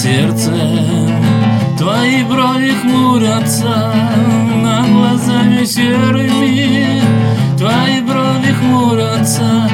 сердцем, твои брови хмурятся над глазами серыми, твои брови хмурятся.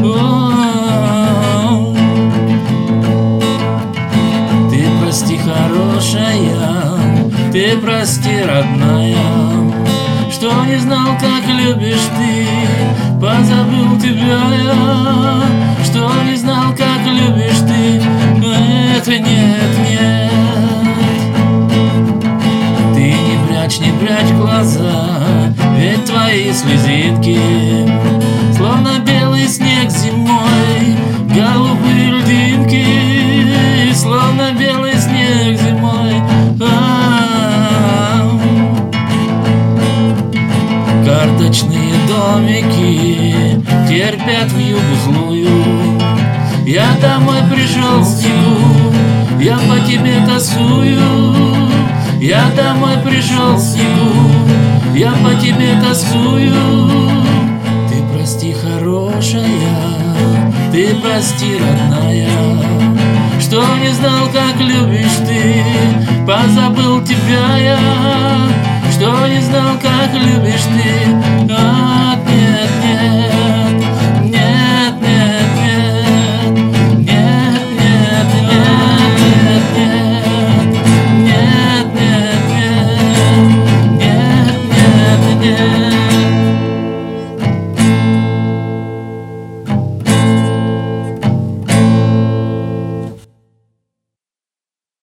Ты прости, хорошая, ты прости, родная, что не знал, как любишь ты, позабыл тебя я, что не знал, как любишь ты. Это нет, нет. Ты не прячь глаза, ведь твои слезинки словно белый снег зимой, голубые льдинки, словно белый снег зимой. Карточные домики терпят вьюгу злую. Я домой пришел в снегу, я по тебе тоскую. Я домой пришел в снегу, я по тебе тоскую. Ты прости, хорошая, ты прости, родная, что не знал, как любишь ты, позабыл тебя я, что не знал, как любишь ты.